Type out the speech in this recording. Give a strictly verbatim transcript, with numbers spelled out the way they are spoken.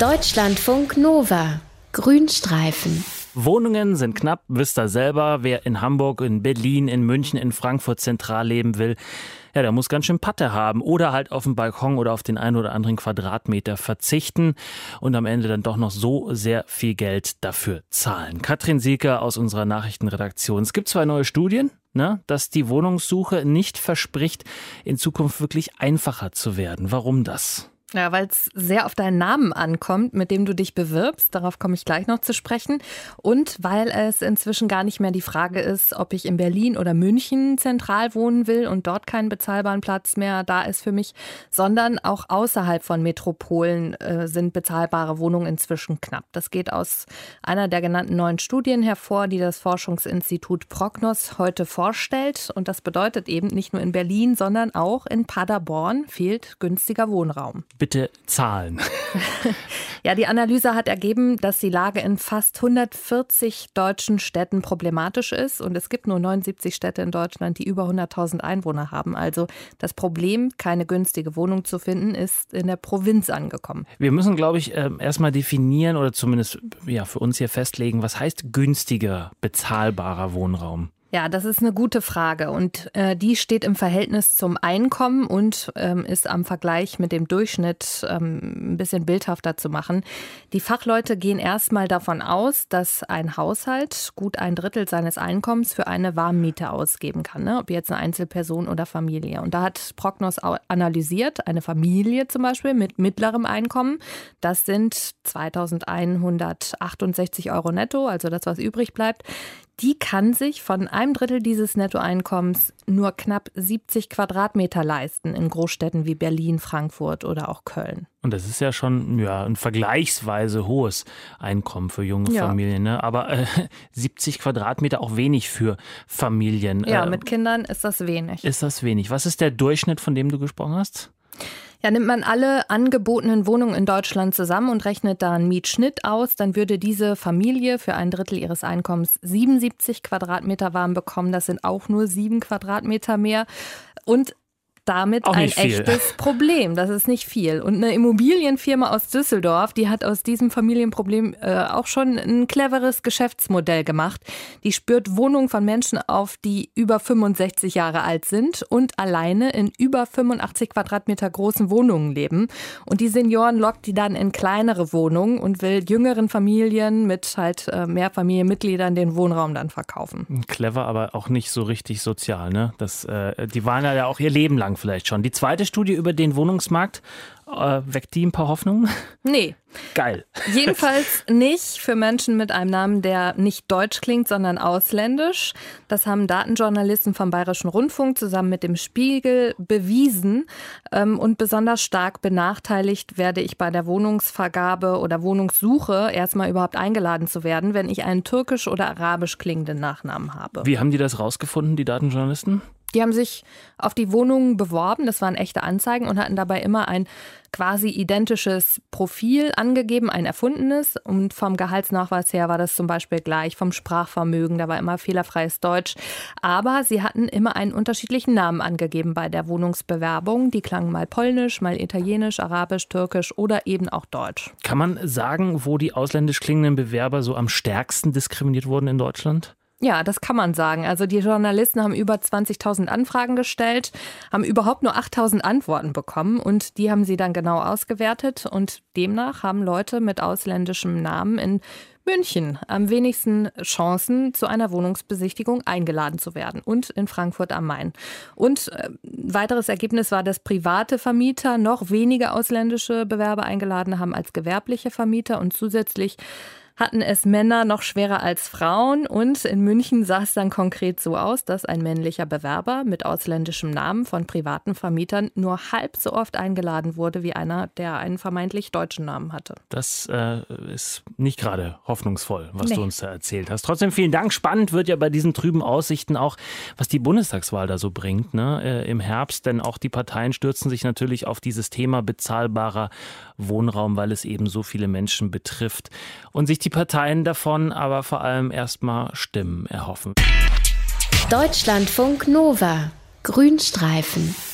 Deutschlandfunk Nova. Grünstreifen. Wohnungen sind knapp, wisst ihr selber. Wer in Hamburg, in Berlin, in München, in Frankfurt zentral leben will, ja, der muss ganz schön Patte haben oder halt auf den Balkon oder auf den einen oder anderen Quadratmeter verzichten und am Ende dann doch noch so sehr viel Geld dafür zahlen. Katrin Sielke aus unserer Nachrichtenredaktion. Es gibt zwei neue Studien, ne, dass die Wohnungssuche nicht verspricht, in Zukunft wirklich einfacher zu werden. Warum das? Ja, weil es sehr auf deinen Namen ankommt, mit dem du dich bewirbst. Darauf komme ich gleich noch zu sprechen. Und weil es inzwischen gar nicht mehr die Frage ist, ob ich in Berlin oder München zentral wohnen will und dort keinen bezahlbaren Platz mehr da ist für mich, sondern auch außerhalb von Metropolen äh, sind bezahlbare Wohnungen inzwischen knapp. Das geht aus einer der genannten neuen Studien hervor, die das Forschungsinstitut Prognos heute vorstellt. Und das bedeutet eben, nicht nur in Berlin, sondern auch in Paderborn fehlt günstiger Wohnraum. Bitte Zahlen. Ja, die Analyse hat ergeben, dass die Lage in fast hundertvierzig deutschen Städten problematisch ist. Und es gibt nur neunundsiebzig Städte in Deutschland, die über hunderttausend Einwohner haben. Also das Problem, keine günstige Wohnung zu finden, ist in der Provinz angekommen. Wir müssen, glaube ich, erstmal definieren oder zumindest ja, für uns hier festlegen, was heißt günstiger, bezahlbarer Wohnraum? Ja, das ist eine gute Frage und äh, die steht im Verhältnis zum Einkommen und ähm, ist am Vergleich mit dem Durchschnitt ähm, ein bisschen bildhafter zu machen. Die Fachleute gehen erstmal davon aus, dass ein Haushalt gut ein Drittel seines Einkommens für eine Warmmiete ausgeben kann, ne? Ob jetzt eine Einzelperson oder Familie. Und da hat Prognos analysiert, eine Familie zum Beispiel mit mittlerem Einkommen, das sind zweitausendeinhundertachtundsechzig Euro netto, also das, was übrig bleibt. Die kann sich von einem Drittel dieses Nettoeinkommens nur knapp siebzig Quadratmeter leisten in Großstädten wie Berlin, Frankfurt oder auch Köln. Und das ist ja schon ja, ein vergleichsweise hohes Einkommen für junge ja. Familien. Ne? Aber äh, siebzig Quadratmeter auch wenig für Familien. Ja, äh, mit Kindern ist das wenig. Ist das wenig. Was ist der Durchschnitt, von dem du gesprochen hast? Ja, nimmt man alle angebotenen Wohnungen in Deutschland zusammen und rechnet da einen Mietschnitt aus, dann würde diese Familie für ein Drittel ihres Einkommens siebenundsiebzig Quadratmeter warm bekommen. Das sind auch nur sieben Quadratmeter mehr und damit auch ein viel. echtes Problem. Das ist nicht viel. Und eine Immobilienfirma aus Düsseldorf, die hat aus diesem Familienproblem äh, auch schon ein cleveres Geschäftsmodell gemacht. Die spürt Wohnungen von Menschen auf, die über fünfundsechzig Jahre alt sind und alleine in über fünfundachtzig Quadratmeter großen Wohnungen leben. Und die Senioren lockt die dann in kleinere Wohnungen und will jüngeren Familien mit halt äh, mehr Familienmitgliedern den Wohnraum dann verkaufen. Clever, aber auch nicht so richtig sozial, ne? Das, äh, die waren ja auch ihr Leben lang vielleicht schon. Die zweite Studie über den Wohnungsmarkt, äh, weckt die ein paar Hoffnungen? Nee. Geil. Jedenfalls nicht für Menschen mit einem Namen, der nicht deutsch klingt, sondern ausländisch. Das haben Datenjournalisten vom Bayerischen Rundfunk zusammen mit dem Spiegel bewiesen. Und besonders stark benachteiligt werde ich bei der Wohnungsvergabe oder Wohnungssuche erstmal überhaupt eingeladen zu werden, wenn ich einen türkisch oder arabisch klingenden Nachnamen habe. Wie haben die das rausgefunden, die Datenjournalisten? Die haben sich auf die Wohnungen beworben, das waren echte Anzeigen und hatten dabei immer ein quasi identisches Profil angegeben, ein erfundenes. Und vom Gehaltsnachweis her war das zum Beispiel gleich, vom Sprachvermögen, da war immer fehlerfreies Deutsch. Aber sie hatten immer einen unterschiedlichen Namen angegeben bei der Wohnungsbewerbung. Die klangen mal polnisch, mal italienisch, arabisch, türkisch oder eben auch deutsch. Kann man sagen, wo die ausländisch klingenden Bewerber so am stärksten diskriminiert wurden in Deutschland? Ja, das kann man sagen. Also die Journalisten haben über zwanzigtausend Anfragen gestellt, haben überhaupt nur achttausend Antworten bekommen und die haben sie dann genau ausgewertet und demnach haben Leute mit ausländischem Namen in München am wenigsten Chancen, zu einer Wohnungsbesichtigung eingeladen zu werden und in Frankfurt am Main. Und äh, weiteres Ergebnis war, dass private Vermieter noch weniger ausländische Bewerber eingeladen haben als gewerbliche Vermieter und zusätzlich hatten es Männer noch schwerer als Frauen und in München sah es dann konkret so aus, dass ein männlicher Bewerber mit ausländischem Namen von privaten Vermietern nur halb so oft eingeladen wurde wie einer, der einen vermeintlich deutschen Namen hatte. Das äh, ist nicht gerade hoffnungsvoll, was Nee. du uns da erzählt hast. Trotzdem vielen Dank. Spannend wird ja bei diesen trüben Aussichten auch, was die Bundestagswahl da so bringt, ne? äh, im Herbst. Denn auch die Parteien stürzen sich natürlich auf dieses Thema bezahlbarer Wohnraum, weil es eben so viele Menschen betrifft. Und sich die Parteien davon aber vor allem erstmal Stimmen erhoffen. Deutschlandfunk Nova. Grünstreifen.